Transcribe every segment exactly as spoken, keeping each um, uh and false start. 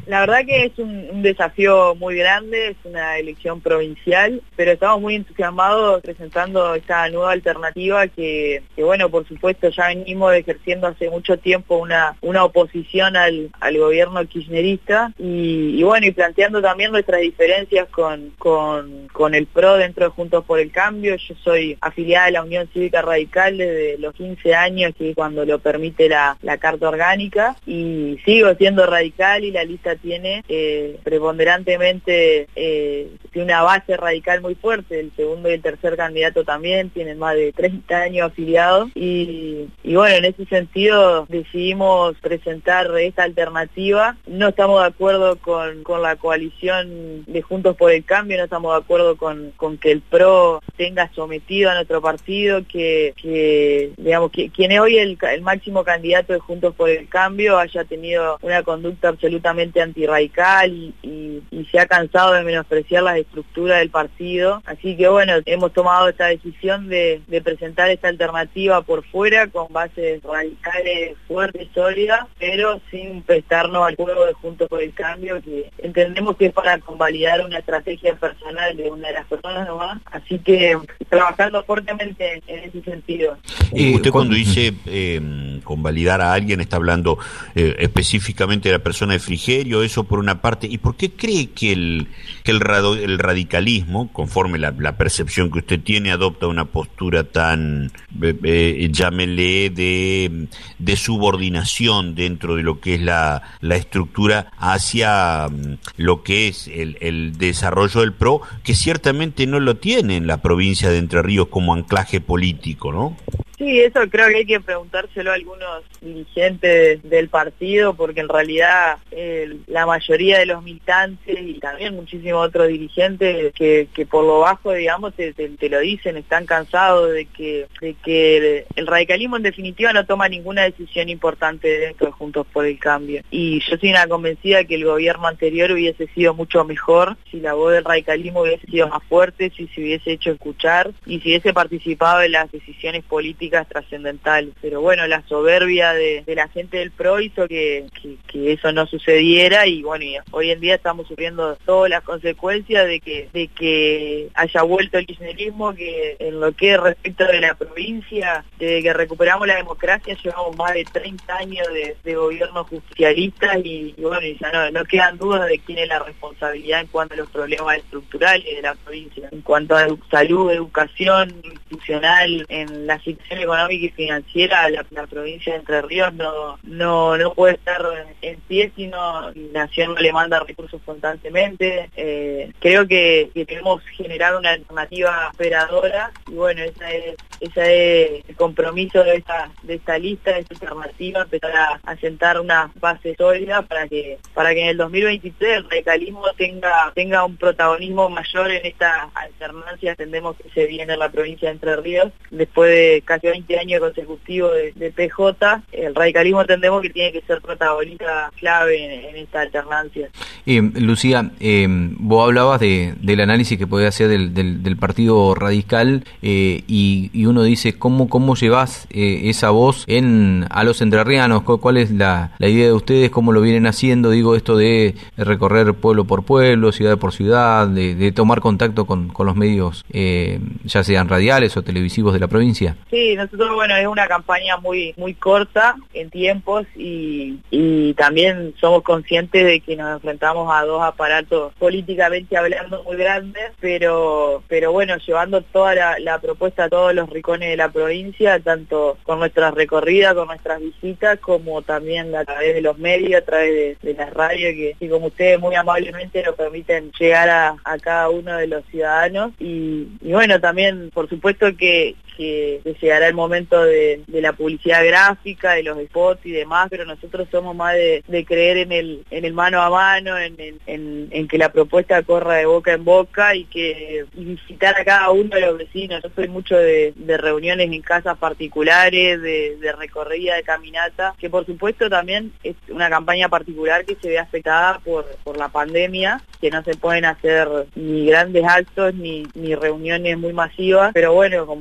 La verdad que es un, un desafío muy grande, es una elección provincial, pero estamos muy entusiasmados presentando esta nueva alternativa que, que bueno, por supuesto ya venimos ejerciendo hace mucho tiempo una, una oposición al, al gobierno kirchnerista y, y bueno, y planteando también nuestras diferencias con, con, con el P R O dentro de Juntos por el Cambio. Yo soy afiliada a la Unión Cívica Radical desde los quince años, que es cuando lo permite la, la Carta Orgánica, y sigo siendo radical y la lista tiene eh, preponderantemente eh, tiene una base radical muy fuerte. El segundo y el tercer candidato también tienen más de treinta años afiliados y, y bueno, en ese sentido decidimos presentar esta alternativa. No estamos de acuerdo con, con la coalición de Juntos por el Cambio, no estamos de acuerdo con, con que el P R O tenga sometido a nuestro partido, que, que digamos que quien es hoy el, el máximo candidato de Juntos por el Cambio haya tenido una conducta absolutamente antirradical y, y, y se ha cansado de menospreciar las estructuras del partido. Así que bueno, hemos tomado esta decisión de, de presentar esta alternativa por fuera con bases radicales fuertes, sólidas, pero sin prestarnos al juego de Juntos por el Cambio, que entendemos que es para convalidar una estrategia personal de una de las personas nomás. Así que trabajando fuertemente en ese sentido. Eh, usted cuando dice eh, convalidar a alguien está hablando eh, específicamente de la persona de Frigerio, eso por una parte. ¿Y por qué cree que el que el, rado, el radicalismo, conforme la, la percepción que usted tiene, adopta una postura tan, eh, eh, llámele, de, de subordinación dentro de lo que es la, la estructura hacia um, lo que es el, el desarrollo del P R O, que ciertamente no lo tiene en la provincia de Entre Ríos como anclaje político, ¿no? Sí, eso creo que hay que preguntárselo a algunos dirigentes del partido, porque en realidad eh, la mayoría de los militantes y también muchísimos otros dirigentes que, que por lo bajo, digamos, te, te, te lo dicen, están cansados de que, de que el, el radicalismo en definitiva no toma ninguna decisión importante dentro de Juntos por el Cambio. Y yo soy una convencida que el gobierno anterior hubiese sido mucho mejor si la voz del radicalismo hubiese sido más fuerte, si se hubiese hecho escuchar y si hubiese participado en las decisiones políticas trascendentales. Pero bueno, la soberbia de, de la gente del P R O hizo que, que, que eso no sucediera y bueno, y hoy en día estamos sufriendo todas las consecuencias de que de que haya vuelto el kirchnerismo, que en lo que respecta de la provincia, desde que recuperamos la democracia llevamos más de treinta años de, de gobierno justicialista y, y bueno, y ya no, no quedan dudas de quién es la responsabilidad en cuanto a los problemas estructurales de la provincia, en cuanto a salud, educación, institucional, en la situación económica y financiera. La, la provincia de Entre Ríos no no no puede estar en, en pie si no la nación no le manda recursos constantemente. Eh, creo que, que tenemos que generar una alternativa operadora y bueno, esa es ese es el compromiso de esta de esta lista, de esta alternativa, empezar a, a sentar una base sólida para que para que en el dos mil veintitrés el radicalismo tenga tenga un protagonismo mayor en esta alternancia. Entendemos que se viene en la provincia de Entre Ríos después de casi veinte años consecutivos de, de P J. El radicalismo entendemos que tiene que ser protagonista clave en, en esta alternancia. Eh, Lucía, eh, vos hablabas de, del análisis que podés hacer del, del, del Partido Radical eh, y, y uno dice, ¿cómo, cómo llevás eh, esa voz en a los entrerrianos? ¿Cuál es la, la idea de ustedes? ¿Cómo lo vienen haciendo? Digo, esto de recorrer pueblo por pueblo, ciudad por ciudad, de, de tomar contacto con, con los medios, eh, ya sean radiales o televisivos de la provincia. Sí, nosotros, bueno, es una campaña muy muy corta en tiempos y, y también somos conscientes de que nos enfrentamos a dos aparatos políticamente hablando muy grandes, pero pero bueno, llevando toda la, la propuesta a todos los rincones de la provincia, tanto con nuestras recorridas, con nuestras visitas, como también a través de los medios, a través de, de las radios, que, que como ustedes muy amablemente nos permiten llegar a, a cada uno de los ciudadanos. Y, y bueno, también por supuesto que Que, que llegará el momento de, de la publicidad gráfica, de los spots y demás, pero nosotros somos más de, de creer en el en el mano a mano, en, en, en que la propuesta corra de boca en boca y que y visitar a cada uno de los vecinos. Yo soy mucho de, de reuniones en casas particulares, de, de recorrida, de caminata, que por supuesto también es una campaña particular que se ve afectada por, por la pandemia, que no se pueden hacer ni grandes actos ni, ni reuniones muy masivas, pero bueno, como como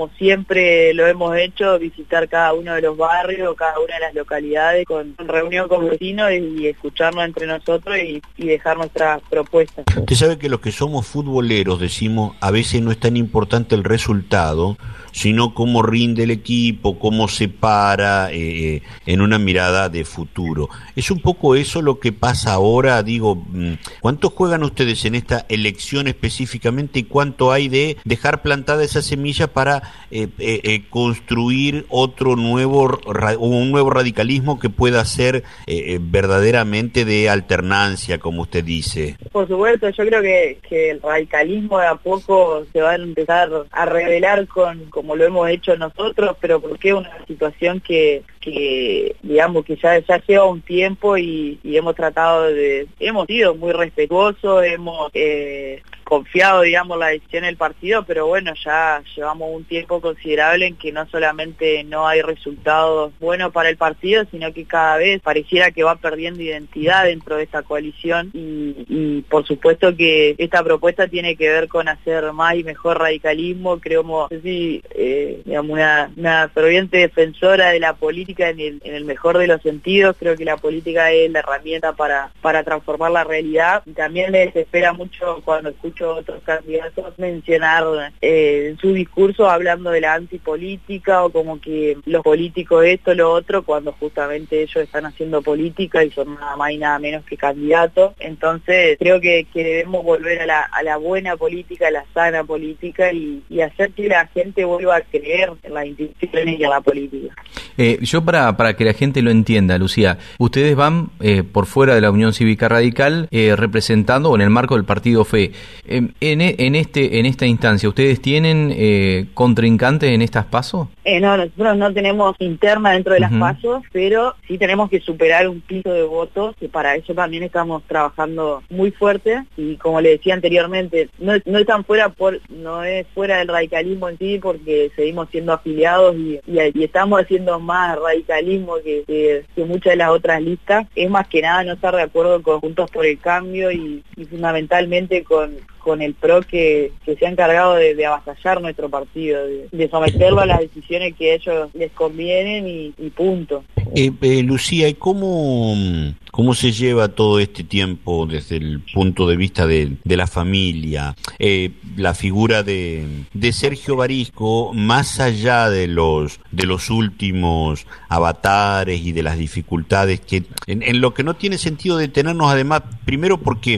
como siempre lo hemos hecho, visitar cada uno de los barrios, cada una de las localidades, con reunión con vecinos y escucharnos entre nosotros y, y dejar nuestras propuestas. Usted sabe que los que somos futboleros decimos, a veces no es tan importante el resultado, sino cómo rinde el equipo, cómo se para eh, en una mirada de futuro. ¿Es un poco eso lo que pasa ahora? Digo, ¿cuántos juegan ustedes en esta elección específicamente y cuánto hay de dejar plantada esa semilla para eh, eh, eh, construir otro nuevo, un nuevo radicalismo que pueda ser eh, verdaderamente de alternancia, como usted dice? Por supuesto, yo creo que, que el radicalismo de a poco se va a empezar a revelar con, como lo hemos hecho nosotros, pero porque es una situación que, que digamos que ya, ya lleva un tiempo y, y hemos tratado de, hemos sido muy respetuosos, hemos eh, confiado, digamos, la decisión del partido, pero bueno, ya llevamos un tiempo considerable en que no solamente no hay resultados buenos para el partido, sino que cada vez pareciera que va perdiendo identidad dentro de esta coalición y, y por supuesto que esta propuesta tiene que ver con hacer más y mejor radicalismo. Creo, no sé si, eh, digamos, una, una ferviente defensora de la política en el, en el mejor de los sentidos. Creo que la política es la herramienta para, para transformar la realidad, y también me desespera mucho cuando escucho otros candidatos mencionar eh, en su discurso hablando de la antipolítica o como que los políticos esto, lo otro, cuando justamente ellos están haciendo política y son nada más y nada menos que candidatos. Entonces creo que, que debemos volver a la, a la buena política, a la sana política y, y hacer que la gente vuelva a creer en las instituciones y en la política. Eh, yo para, para que la gente lo entienda, Lucía, ustedes van eh, por fuera de la Unión Cívica Radical eh, representando o en el marco del Partido Fe. Eh, en, en este en esta instancia, ¿ustedes tienen eh, contrincantes en estas PASO? Eh, no, nosotros no tenemos interna dentro de las uh-huh. PASO, pero sí tenemos que superar un piso de votos, que para eso también estamos trabajando muy fuerte, y como le decía anteriormente, no, no están fuera por, no es fuera del radicalismo en sí, porque seguimos siendo afiliados y, y, y estamos haciendo más radicalismo que, que, que muchas de las otras listas. Es más que nada no estar de acuerdo con Juntos por el Cambio y, y fundamentalmente con con el P R O que, que se ha encargado de, de avasallar nuestro partido, de, de someterlo a las decisiones que a ellos les convienen y, y punto. Eh, eh, Lucía, ¿y cómo, cómo se lleva todo este tiempo desde el punto de vista de, de la familia? Eh, la figura de, de Sergio Barisco, más allá de los, de los últimos avatares y de las dificultades, que en, en lo que no tiene sentido detenernos, además, primero porque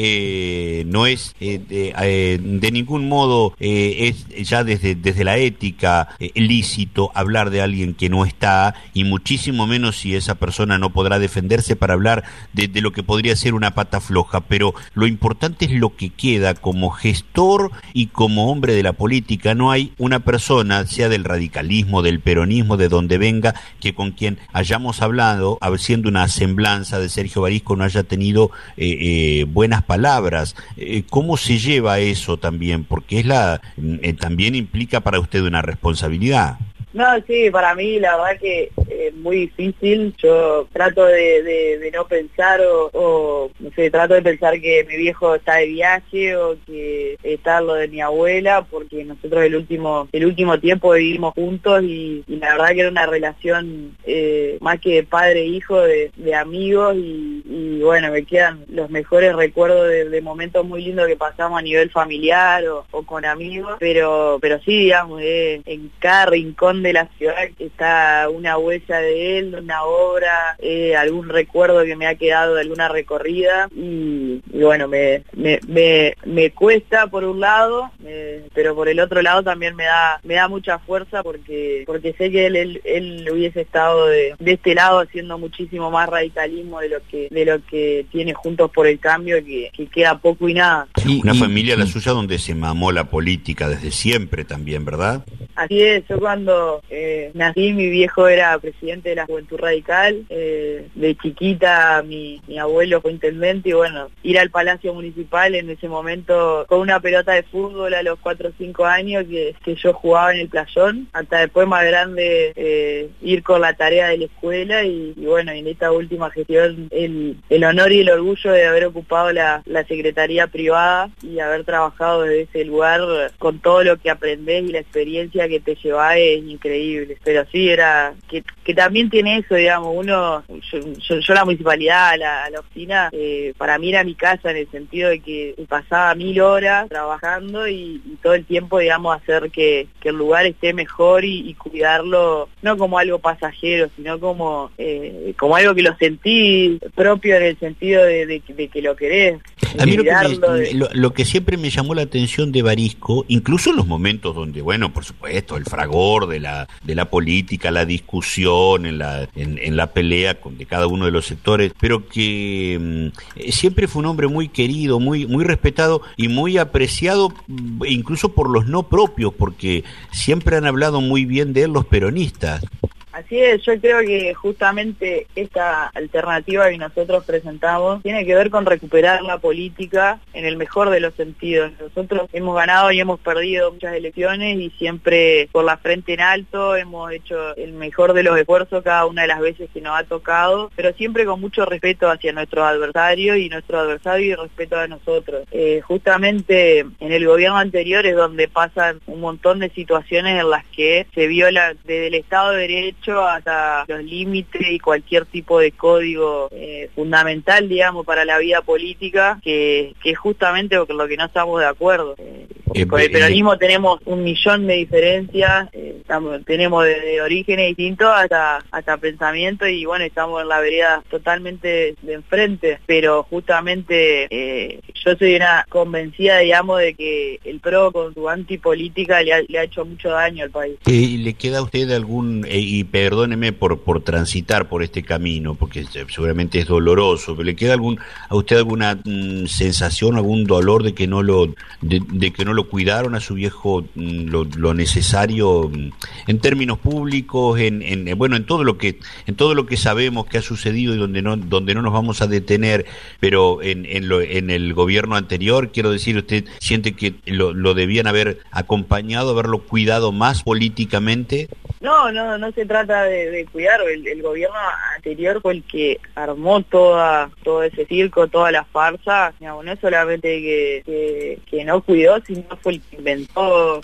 eh, no es eh, de, eh, de ningún modo eh, es ya desde, desde la ética eh, lícito hablar de alguien que no está, y muchísimo menos si esa persona no podrá defenderse para hablar de, de lo que podría ser una pata floja, pero lo importante es lo que queda como gestor y como hombre de la política. No hay una persona, sea del radicalismo, del peronismo, de donde venga, que con quien hayamos hablado, siendo una semblanza de Sergio Barisco, no haya tenido eh, eh, buenas palabras. Eh, ¿Cómo se lleva eso también? Porque es la eh, también implica para usted una responsabilidad. No, sí, para mí la verdad que es eh, muy difícil. Yo trato de, de, de no pensar o, o, no sé, trato de pensar que mi viejo está de viaje o que está lo de mi abuela, porque nosotros el último el último tiempo vivimos juntos y, y la verdad que era una relación eh, más que de padre e hijo, de, de amigos y, y bueno, me quedan los mejores recuerdos de, de momentos muy lindos que pasamos a nivel familiar o, o con amigos, pero pero sí, digamos, eh, en cada rincón de la ciudad está una huella de él, una obra, eh, algún recuerdo que me ha quedado de alguna recorrida y, y bueno, me, me, me, me cuesta por un lado, eh, pero por el otro lado también me da me da mucha fuerza porque porque sé que él, él, él hubiese estado de, de este lado haciendo muchísimo más radicalismo de lo que de lo que tiene Juntos por el Cambio, que, que queda poco y nada. Y, una y, familia, la suya, donde se mamó la política desde siempre también, ¿verdad? Así es. Yo cuando yo eh, nací, mi viejo era presidente de la Juventud Radical, eh, de chiquita mi, mi abuelo fue intendente y bueno, ir al Palacio Municipal en ese momento con una pelota de fútbol a los cuatro o cinco años que, que yo jugaba en el playón, hasta después más grande eh, ir con la tarea de la escuela y, y bueno, en esta última gestión el, el honor y el orgullo de haber ocupado la, la Secretaría Privada y haber trabajado desde ese lugar con todo lo que aprendés y la experiencia que te llevás es increíble. Pero sí, era que, que también tiene eso, digamos, uno, yo, yo, yo la municipalidad, la, la oficina, eh, para mí era mi casa en el sentido de que pasaba mil horas trabajando y, y todo el tiempo, digamos, hacer que, que el lugar esté mejor y, y cuidarlo, no como algo pasajero, sino como, eh, como algo que lo sentí propio en el sentido de, de, de que lo querés. A mí lo que, me, lo, lo que siempre me llamó la atención de Barisco, incluso en los momentos donde, bueno, por supuesto, el fragor de la de la política, la discusión, en la en, en la pelea con, de cada uno de los sectores, pero que mm, siempre fue un hombre muy querido, muy muy respetado y muy apreciado, incluso por los no propios, porque siempre han hablado muy bien de él los peronistas. Así es, yo creo que justamente esta alternativa que nosotros presentamos tiene que ver con recuperar la política en el mejor de los sentidos. Nosotros hemos ganado y hemos perdido muchas elecciones y siempre por la frente en alto hemos hecho el mejor de los esfuerzos cada una de las veces que nos ha tocado, pero siempre con mucho respeto hacia nuestros adversarios y nuestro adversario y respeto a nosotros. Eh, justamente en el gobierno anterior es donde pasan un montón de situaciones en las que se viola desde el Estado de Derecho hasta los límites y cualquier tipo de código eh, fundamental, digamos, para la vida política, que, que es justamente con lo que no estamos de acuerdo. Eh, eh, con el peronismo eh, tenemos un millón de diferencias, eh, estamos, tenemos desde de orígenes distintos hasta, hasta pensamientos y bueno, estamos en la vereda totalmente de enfrente, pero justamente eh, yo soy una convencida, digamos, de que el PRO con su antipolítica le ha, le ha hecho mucho daño al país. Eh, ¿Le queda a usted algún... Eh, y perdóneme por por transitar por este camino, porque seguramente es doloroso, pero ¿le queda algún a usted alguna mm, sensación, algún dolor de que no lo de, de que no lo cuidaron a su viejo mm, lo, lo necesario mm, en términos públicos, en, en bueno, en todo lo que en todo lo que sabemos que ha sucedido y donde no donde no nos vamos a detener, pero en en, lo, en el gobierno anterior, quiero decir, usted siente que lo, lo debían haber acompañado, haberlo cuidado más políticamente? No, no, no se trata de, de cuidar, el, el gobierno anterior fue el que armó toda todo ese circo, toda la farsa, digamos, no es solamente que, que, que no cuidó, sino fue el que inventó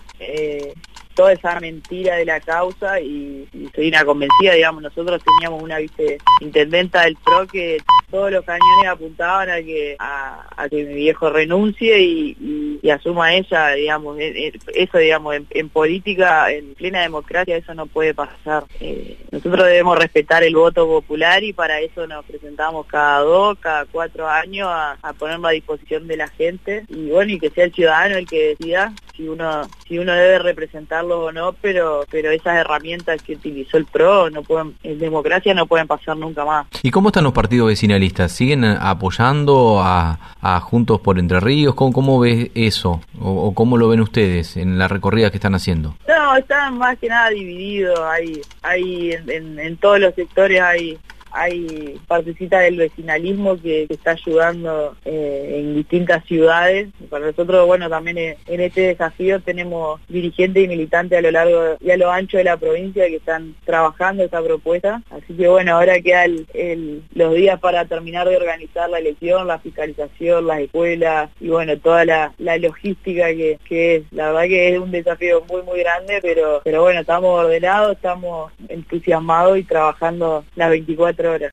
eh, toda esa mentira de la causa y, y soy una convencida, digamos, nosotros teníamos una viceintendenta del PRO que todos los cañones apuntaban a que a, a que mi viejo renuncie y, y, y asuma ella, digamos, eso, digamos, en, en política, en plena democracia, eso no puede pasar. Eh, nosotros debemos respetar el voto popular y para eso nos presentamos cada dos, cada cuatro años a, a ponerlo a disposición de la gente y bueno, y que sea el ciudadano el que decida si uno si uno debe representarlo o no, pero pero esas herramientas que utilizó el PRO no pueden, en democracia no pueden pasar nunca más. ¿Y cómo están los partidos vecinalistas? ¿Siguen apoyando a, a Juntos por Entre Ríos? ¿Cómo, cómo ves eso? O, ¿O cómo lo ven ustedes en la recorrida que están haciendo? No, están más que nada divididos, hay, hay en, en, en todos los sectores hay hay partecita del vecinalismo que, que está ayudando eh, en distintas ciudades. Para nosotros, bueno, también en, en este desafío tenemos dirigentes y militantes a lo largo y a lo ancho de la provincia que están trabajando esta propuesta. Así que bueno, ahora queda el, el, los días para terminar de organizar la elección, la fiscalización, las escuelas y bueno, toda la, la logística que, que es. La verdad que es un desafío muy muy grande, pero, pero bueno, estamos ordenados, estamos entusiasmados y trabajando las veinticuatro horas.